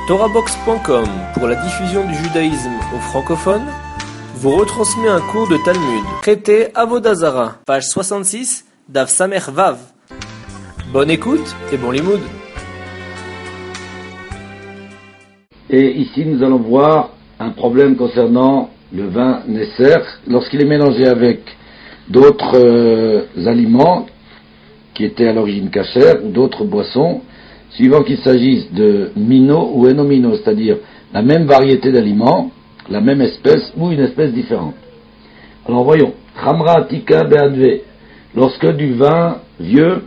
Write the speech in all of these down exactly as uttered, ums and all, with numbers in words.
Torahbox point com, pour la diffusion du judaïsme aux francophones, vous retransmet un cours de Talmud. Traité Avodah Zara, page soixante-six, Daf Samer Vav. Bonne écoute et bon limoud. Et ici nous allons voir un problème concernant le vin Nesser, lorsqu'il est mélangé avec d'autres euh, aliments qui étaient à l'origine cachère ou d'autres boissons, suivant qu'il s'agisse de mino ou enomino, c'est-à-dire la même variété d'aliments, la même espèce ou une espèce différente. Alors voyons, Khamra Atika Be'adve, lorsque du vin vieux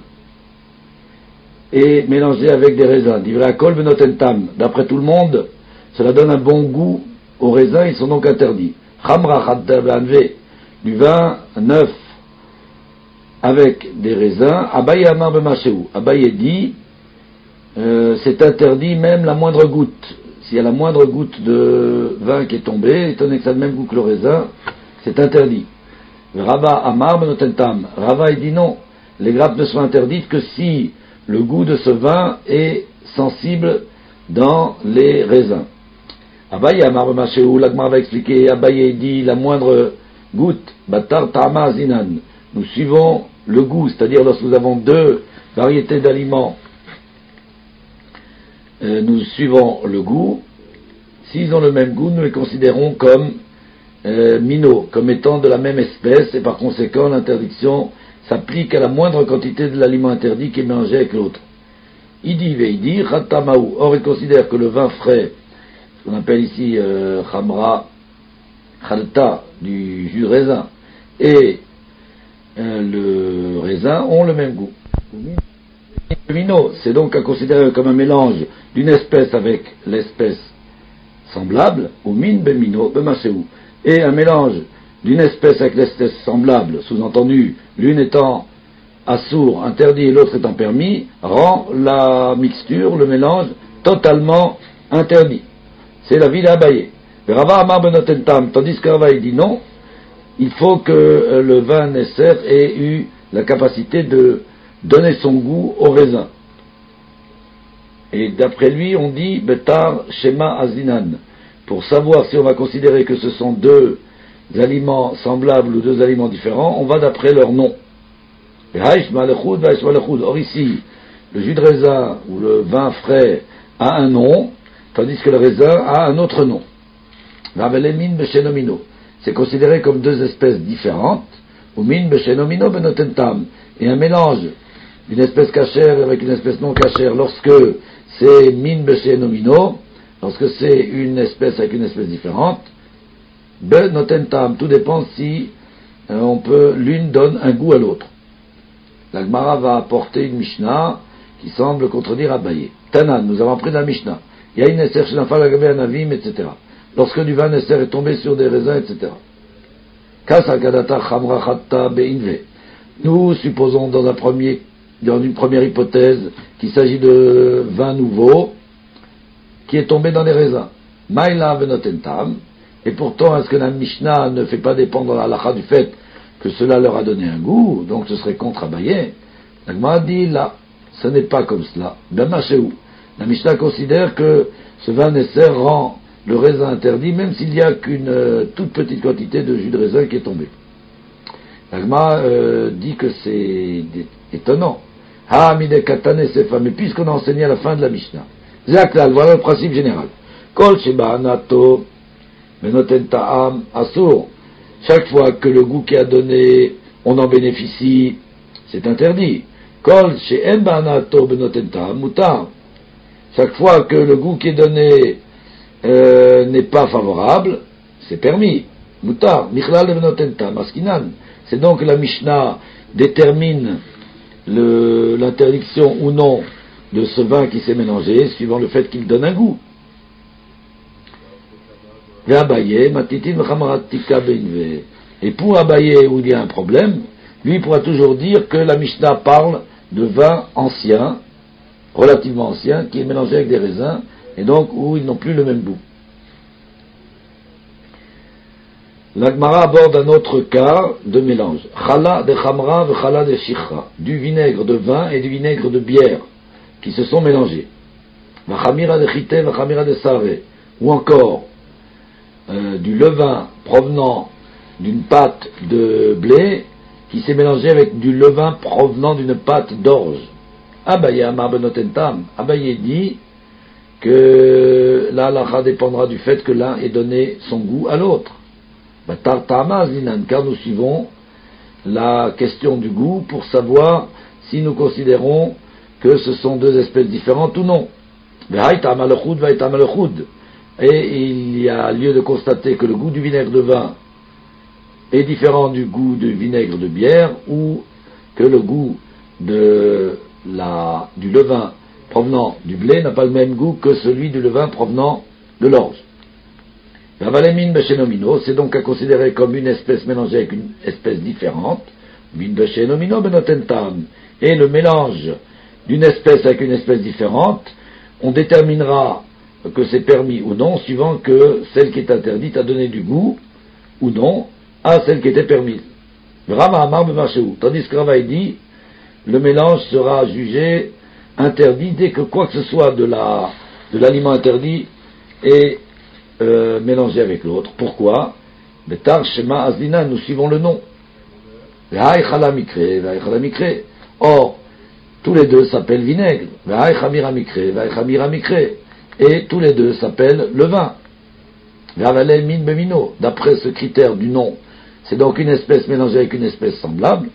est mélangé avec des raisins, Divrakol Benotentam, d'après tout le monde, cela donne un bon goût aux raisins, ils sont donc interdits. Khamra Atika Be'adve, du vin neuf avec des raisins, Abaye Amar B'Mashéou, Abaye dit, Euh, c'est interdit même la moindre goutte. S'il y a la moindre goutte de vin qui est tombée, étant donné que ça a le même goût que le raisin, c'est interdit. Rava Amar Benotentam. Rava il dit non, les grappes ne sont interdites que si le goût de ce vin est sensible dans les raisins. Abaye Amar B'Mashéou, l'Agmar va expliquer, Abaye dit la moindre goutte, Batar Tama Zinan. Nous suivons le goût, c'est-à-dire lorsque nous avons deux variétés d'aliments, Euh, nous suivons le goût. S'ils ont le même goût, nous les considérons comme euh, minots, comme étant de la même espèce, et par conséquent l'interdiction s'applique à la moindre quantité de l'aliment interdit qui est mélangé avec l'autre. Idi veidi khatamaou. Or il considère que le vin frais, ce qu'on appelle ici euh, khamra khalta, du jus de raisin, et euh, le raisin ont le même goût. Le mino, c'est donc à considérer comme un mélange d'une espèce avec l'espèce semblable, ou min bemino bemaséou, et un mélange d'une espèce avec l'espèce semblable, sous-entendu l'une étant assour, interdit, et l'autre étant permis, rend la mixture, le mélange, totalement interdit. C'est la vie d'Abaye. Rava Amar Benotentam, tandis que Rava dit non, il faut que euh, le vin Nesser ait eu la capacité de donner son goût au raisin. Et d'après lui, on dit Betar Shema Azinan. Pour savoir si on va considérer que ce sont deux aliments semblables ou deux aliments différents, on va d'après leur nom. Or ici, le jus de raisin ou le vin frais a un nom, tandis que le raisin a un autre nom. C'est considéré comme deux espèces différentes, ou min beshenomino benotentam, et un mélange d'une espèce cachère avec une espèce non cachère, lorsque c'est min beshenomino, lorsque c'est une espèce avec une espèce différente, benotentam, tout dépend si euh, on peut, l'une donne un goût à l'autre. La Gemara va apporter une Mishnah qui semble contredire Abaye. Tanan, nous avons appris de la Mishnah. Il y a une Nesser chez l'enfant, la Gabé, Anavim, et cetera. Lorsque du vin Nesser est tombé sur des raisins, et cetera. Kasa kadata chamra chatta beinve. Nous supposons dans un premier dans une première hypothèse qu'il s'agit de vin nouveau qui est tombé dans les raisins. Maïla venotentam, et pourtant est-ce que la Mishnah ne fait pas dépendre la halakha du fait que cela leur a donné un goût, donc ce serait contre Abaye. La Gemara dit là, ce n'est pas comme cela. Ben machéou. La Mishnah considère que ce vin Nesser rend le raisin interdit, même s'il n'y a qu'une euh, toute petite quantité de jus de raisin qui est tombé. La Gemara euh, dit que c'est étonnant. Ha mide katane sefa, mais puisqu'on a enseigné à la fin de la Mishnah. Zaklal, voilà le principe général. Kol sheba anato benoten ta'am asur. Chaque fois que le goût qui a donné, on en bénéficie, c'est interdit. Kol she'en ba'anato benoten ta'am mutar. Chaque fois que le goût qui est donné euh, n'est pas favorable, c'est permis. Mutar, michlal benoten ta'am askinan. C'est donc que la Mishnah détermine Le, l'interdiction ou non de ce vin qui s'est mélangé, suivant le fait qu'il donne un goût. Et pour Abaye, où il y a un problème, lui il pourra toujours dire que la Mishnah parle de vin ancien, relativement ancien, qui est mélangé avec des raisins, et donc où ils n'ont plus le même goût. La Gemara aborde un autre cas de mélange. Chala de chamra ve chala de shichra. Du vinaigre de vin et du vinaigre de bière qui se sont mélangés. vachamira de chite, vachamira de save, ou encore euh, du levain provenant d'une pâte de blé qui s'est mélangé avec du levain provenant d'une pâte d'orge. Abaye amar benotentam. Abaye dit que la halacha dépendra du fait que l'un ait donné son goût à l'autre. Tartama zinan, car nous suivons la question du goût pour savoir si nous considérons que ce sont deux espèces différentes ou non. Et il y a lieu de constater que le goût du vinaigre de vin est différent du goût du vinaigre de bière, ou que le goût de la, du levain provenant du blé n'a pas le même goût que celui du levain provenant de l'orge. C'est donc à considérer comme une espèce mélangée avec une espèce différente. Et le mélange d'une espèce avec une espèce différente, on déterminera que c'est permis ou non, suivant que celle qui est interdite a donné du goût ou non à celle qui était permise. Tandis que Rava dit, le mélange sera jugé interdit dès que quoi que ce soit de la, de l'aliment interdit est euh, mélangé avec l'autre. Pourquoi? Betar Shema Azina, nous suivons le nom. Or, tous les deux s'appellent vinaigre. Et tous les deux s'appellent le vin. D'après ce critère du nom, c'est donc une espèce mélangée avec une espèce semblable.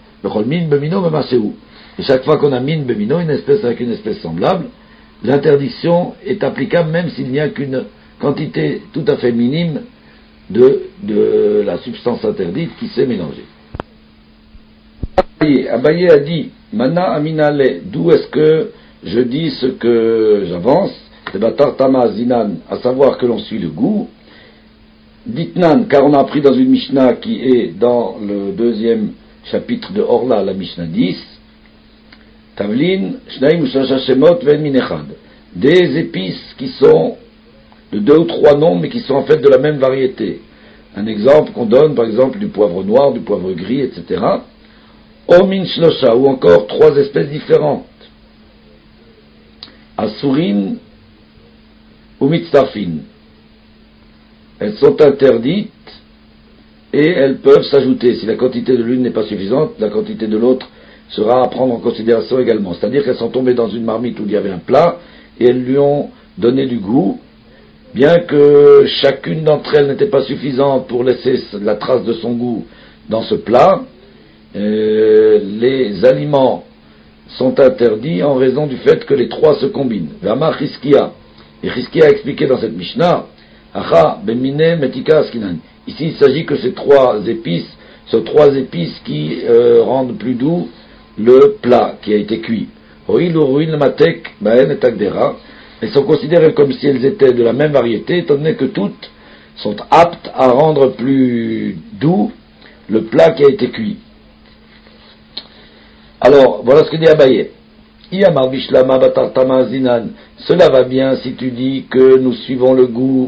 Et chaque fois qu'on a min bemino, une espèce avec une espèce semblable, l'interdiction est applicable même s'il n'y a qu'une quantité tout à fait minime de, de la substance interdite qui s'est mélangée. Abaye a dit, Mana aminale, d'où est-ce que je dis ce que j'avance? C'est Batar Tama Zinan, à savoir que l'on suit le goût. Ditnan, car on a appris dans une Mishnah qui est dans le deuxième chapitre de Orla, la Mishnah dix, Tavlin, Shnaim Shashashemot Ven Minechad, des épices qui sont de deux ou trois noms, mais qui sont en fait de la même variété. Un exemple qu'on donne, par exemple, du poivre noir, du poivre gris, et cetera. Omin Shlosha, ou encore trois espèces différentes. Asurin ou Mitzarfin. Elles sont interdites et elles peuvent s'ajouter. Si la quantité de l'une n'est pas suffisante, la quantité de l'autre sera à prendre en considération également. C'est-à-dire qu'elles sont tombées dans une marmite où il y avait un plat et elles lui ont donné du goût, bien que chacune d'entre elles n'était pas suffisante pour laisser la trace de son goût dans ce plat. Euh, les aliments sont interdits en raison du fait que les trois se combinent. Vama Chizkia. Et Chizkia a expliqué dans cette Mishnah, Acha, Bemine, Metika, Askinan. Ici, il s'agit que ces trois épices, ces trois épices qui euh, rendent plus doux le plat qui a été cuit. Elles sont considérées comme si elles étaient de la même variété, étant donné que toutes sont aptes à rendre plus doux le plat qui a été cuit. Alors, voilà ce que dit Abaye. Cela va bien si tu dis que nous suivons le goût.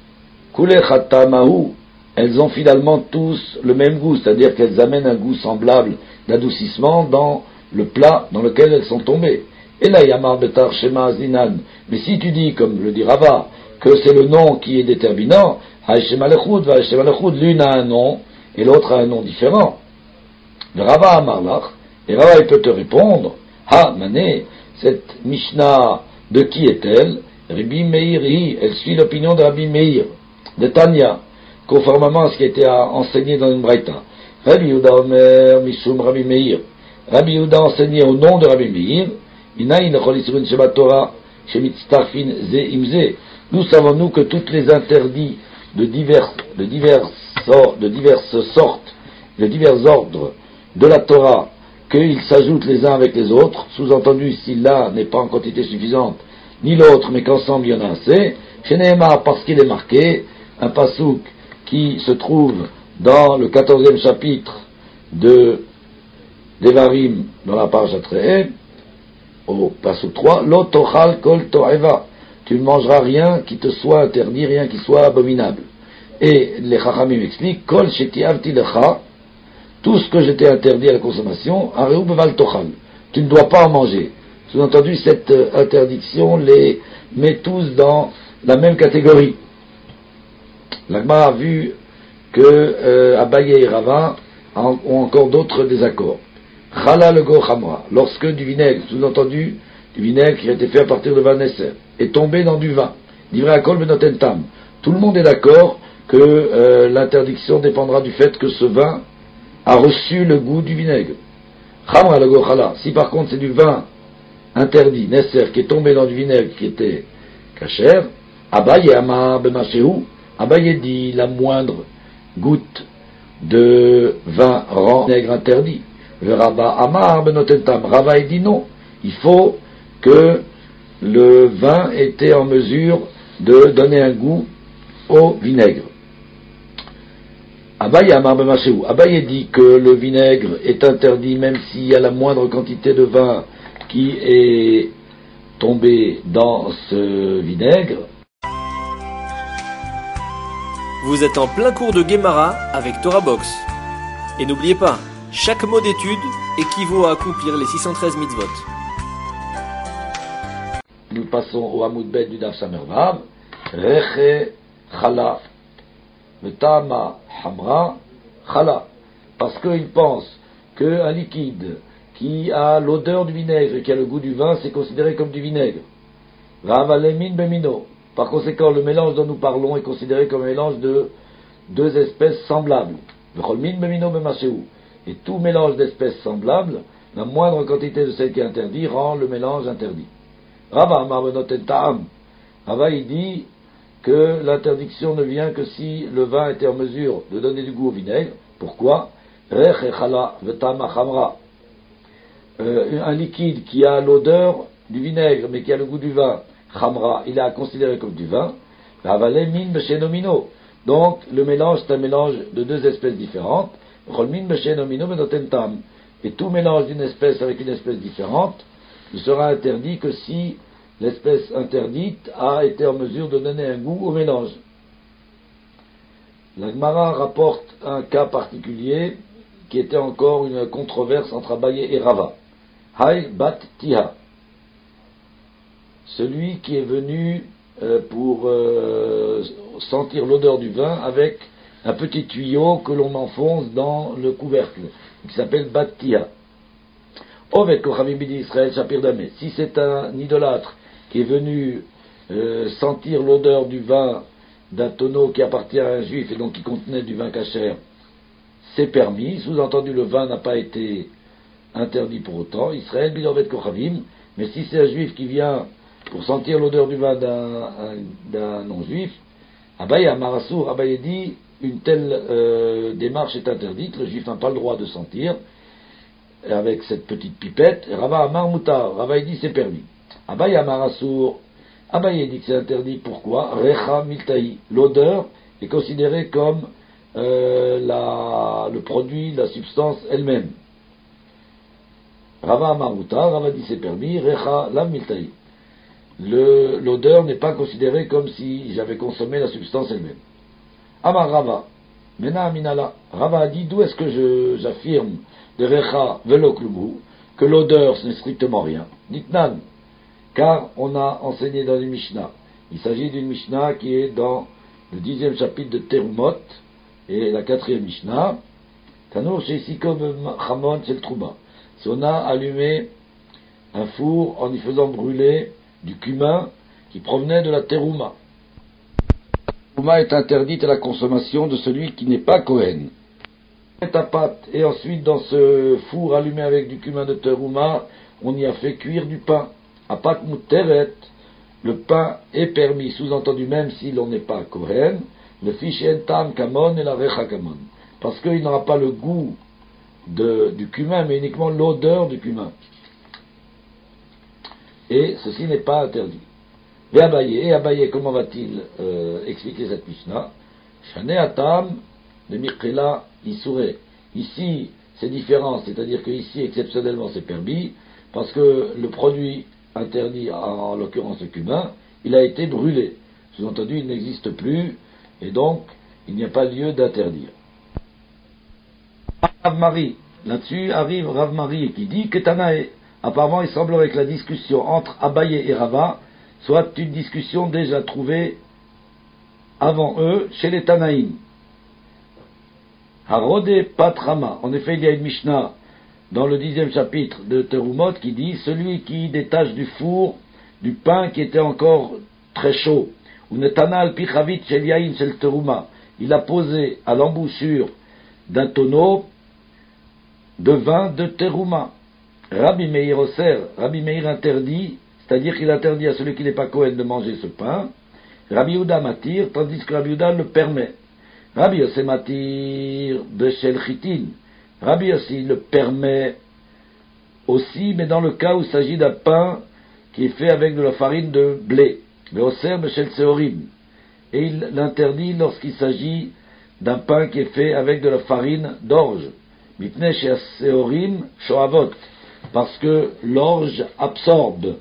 Elles ont finalement tous le même goût, c'est-à-dire qu'elles amènent un goût semblable d'adoucissement dans le plat dans lequel elles sont tombées. Et là, Yamar Betar Shema Zinan. Mais si tu dis, comme le dit Rava, que c'est le nom qui est déterminant, l'une a un nom et l'autre a un nom différent. Le Rava Amarlach, et Rava il peut te répondre, Ha Mané, cette Mishnah, de qui est-elle? Rabbi Meir, elle suit l'opinion de Rabbi Meir, de Tanya, conformément à ce qui a été enseigné dans une braïta. Rabbi Yehuda Omer, Mishum Rabbi Meir. Rabbi Yehuda enseignait au nom de Rabbi Meir, nous savons-nous que tous les interdits de divers, de diverses, de diverses sortes, de divers ordres de la Torah, qu'ils s'ajoutent les uns avec les autres, sous-entendu si l'un n'est pas en quantité suffisante, ni l'autre, mais qu'ensemble il y en a assez, chez Nehemar, parce qu'il est marqué, un pasouk qui se trouve dans le quatorzième chapitre de Devarim, dans la page Atre'e, au pasouk trois, Lo tochal kol to'eva, tu ne mangeras rien qui te soit interdit, rien qui soit abominable. Et les Chachamim expliquent, kol shetiavti lecha, tout ce que je t'ai interdit à la consommation, areu beval tochal, tu ne dois pas en manger. Sous-entendu, cette euh, interdiction les met tous dans la même catégorie. L'Agma a vu que euh, Abaye et Rava ont encore d'autres désaccords. Chala le go chamra, lorsque du vinaigre, sous-entendu, du vinaigre qui a été fait à partir de vin Nesser, est tombé dans du vin. Divrei akol benoten tam. Tout le monde est d'accord que euh, l'interdiction dépendra du fait que ce vin a reçu le goût du vinaigre. Chamra le go chala. Si par contre c'est du vin interdit, Nesser, qui est tombé dans du vinaigre qui était kasher, Abaye amar b'mashehu, Abaye dit la moindre goutte de vin rend vinaigre interdit. Le Rabba amar benoten tam. Rava dit non. Il faut que le vin était en mesure de donner un goût au vinaigre. Abaye amar b'mashehu. Abaye dit que le vinaigre est interdit même s'il y a la moindre quantité de vin qui est tombé dans ce vinaigre. Vous êtes en plein cours de Gemara avec Torah Box. Et n'oubliez pas, chaque mot d'étude équivaut à accomplir les six cent treize mitzvot. Nous passons au Hamoud Bet du Daf Samervav. Reche chala. Metama hamra chala. Parce qu'il pense qu'un liquide qui a l'odeur du vinaigre et qui a le goût du vin, c'est considéré comme du vinaigre. Ravalemin bemino. Par conséquent, le mélange dont nous parlons est considéré comme un mélange de deux espèces semblables. Vecholmin bemino bemasheu. Et tout mélange d'espèces semblables, la moindre quantité de celle qui est interdite rend le mélange interdit. Rava amar benoten ta'am. Rava il dit que l'interdiction ne vient que si le vin était en mesure de donner du goût au vinaigre. Pourquoi? Rech echala vetama chamra. Un liquide qui a l'odeur du vinaigre mais qui a le goût du vin, chamra, il est considéré comme du vin. Ravalé min beshenomino. Donc le mélange c'est un mélange de deux espèces différentes. Et tout mélange d'une espèce avec une espèce différente ne sera interdit que si l'espèce interdite a été en mesure de donner un goût au mélange. La Gemara rapporte un cas particulier qui était encore une controverse entre Abaye et Rava. Hay bat tiha. Celui qui est venu euh, pour euh, sentir l'odeur du vin avec un petit tuyau que l'on enfonce dans le couvercle, qui s'appelle Battia. Ovet Kochavim Bidi Israël Shapir Damé. Si c'est un idolâtre qui est venu euh, sentir l'odeur du vin d'un tonneau qui appartient à un juif et donc qui contenait du vin kasher, c'est permis. Sous-entendu, le vin n'a pas été interdit pour autant. Israël Bidovet Kochavim. Mais si c'est un juif qui vient pour sentir l'odeur du vin d'un, d'un non-juif, Abaye Amarasour, Abaye dit une telle euh, démarche est interdite, le juif n'a pas le droit de sentir avec cette petite pipette. Rava Amar Moutar, Rava dit c'est permis. Abaye Amar Assour, Abaye dit que c'est interdit. Pourquoi? Recha Miltahi, l'odeur est considérée comme euh, la, le produit, la substance elle-même. Rava Amar Moutar, Rava dit c'est permis. Recha Lam Miltahi, Le, l'odeur n'est pas considérée comme si j'avais consommé la substance elle-même. Amar Rava, Mena Aminala, Rava a dit d'où est-ce que je, j'affirme de Recha Velo Klubu que l'odeur ce n'est strictement rien. Ditnan, car on a enseigné dans une Mishnah. Il s'agit d'une Mishnah qui est dans le dixième chapitre de Terumot et la quatrième Mishnah. Tanur Sheisiko Chamon Shel Trouba. Si on a allumé un four en y faisant brûler du cumin qui provenait de la terouma. La terouma est interdite à la consommation de celui qui n'est pas Kohen. On met à pâte et ensuite dans ce four allumé avec du cumin de terouma, on y a fait cuire du pain. À pâte mouteret, le pain est permis, sous-entendu même si l'on n'est pas Kohen, le fish entam kamon et la recha kamon. Parce qu'il n'aura pas le goût de, du cumin, mais uniquement l'odeur du cumin. Et ceci n'est pas interdit. Et Abaye, et Abaye, comment va-t-il euh, expliquer cette Mishnah? Shane atam de Mikhela Issouré. Ici, c'est différent, c'est-à-dire que ici, exceptionnellement, c'est permis, parce que le produit interdit, en l'occurrence le cumin, il a été brûlé. Sous-entendu, il n'existe plus, et donc, il n'y a pas lieu d'interdire. Rav Mari, là-dessus arrive Rav Mari qui dit que Tanae, Apparemment, il semblerait que la discussion entre Abaye et Rava soit une discussion déjà trouvée avant eux chez les Tanaïm. Harode Patrama. En effet, il y a une Mishnah dans le dixième chapitre de Terumot qui dit celui qui détache du four du pain qui était encore très chaud. Ou Netanal Pichavit Shel Yain Shel Teruma. Il a posé à l'embouchure d'un tonneau de vin de Teruma. Rabbi Meir Oser, Rabbi Meir interdit, c'est-à-dire qu'il interdit à celui qui n'est pas Kohen de manger ce pain. Rabbi Yehuda matir, tandis que Rabbi Yehuda le permet. Rabbi Yossi matir de Shel Chitin. Rabbi Yossi le permet aussi, mais dans le cas où il s'agit d'un pain qui est fait avec de la farine de blé. Mais Oser de Shel Seorim. Et il l'interdit lorsqu'il s'agit d'un pain qui est fait avec de la farine d'orge. Mipnei Shel Seorim Shoavot. Parce que l'orge absorbe.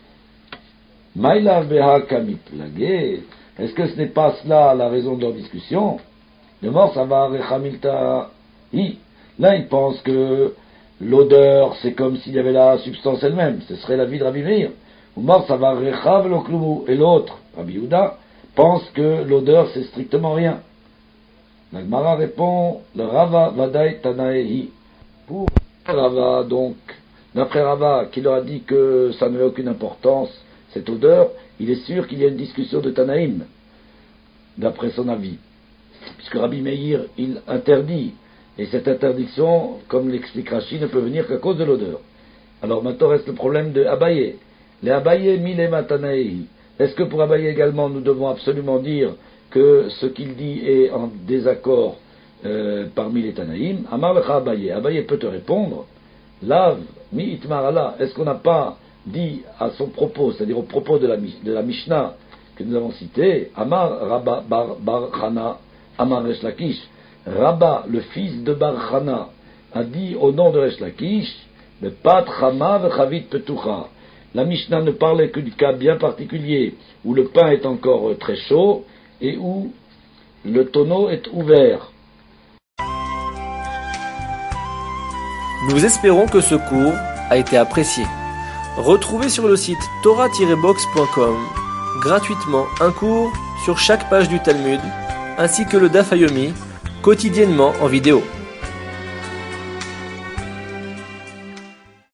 Maïla Beha Kamiplage. Est-ce que ce n'est pas cela la raison de leur discussion? Le mort, ça va Rechamilta. Là, il pense que l'odeur, c'est comme s'il y avait la substance elle-même. Ce serait la vie de Rabbi Meir. Ou mort, ça va Rechav Loklumu. Et l'autre, Rabbi Yehuda, pense que l'odeur, c'est strictement rien. La Gemara répond, le Rava Vadai Tanaehi. Pour Rava, donc, d'après Rava, qui leur a dit que ça n'avait aucune importance, cette odeur, il est sûr qu'il y a une discussion de Tanaïm, d'après son avis. Puisque Rabbi Meir, il interdit. Et cette interdiction, comme l'explique Rashi, ne peut venir qu'à cause de l'odeur. Alors maintenant reste le problème de Abaye. Les Abaye milema Tanaï. Est-ce que pour Abaye également, nous devons absolument dire que ce qu'il dit est en désaccord euh, parmi les Tanaïm? Amar lecha Abaye. Abaye peut te répondre. Lav mi itmarala. Est-ce qu'on n'a pas dit à son propos, c'est-à-dire au propos de la, de la Mishnah que nous avons citée, Amar Rabba Bar, Bar Chana, Amar Resh Lakish, Rabba, le fils de Bar Chana, a dit au nom de Resh Lakish, le Pat Chama v'Chavit Petucha. La Mishnah ne parlait que du cas bien particulier où le pain est encore très chaud et où le tonneau est ouvert. Nous espérons que ce cours a été apprécié. Retrouvez sur le site torah tiret box point com gratuitement un cours sur chaque page du Talmud, ainsi que le Daf Yomi, quotidiennement en vidéo.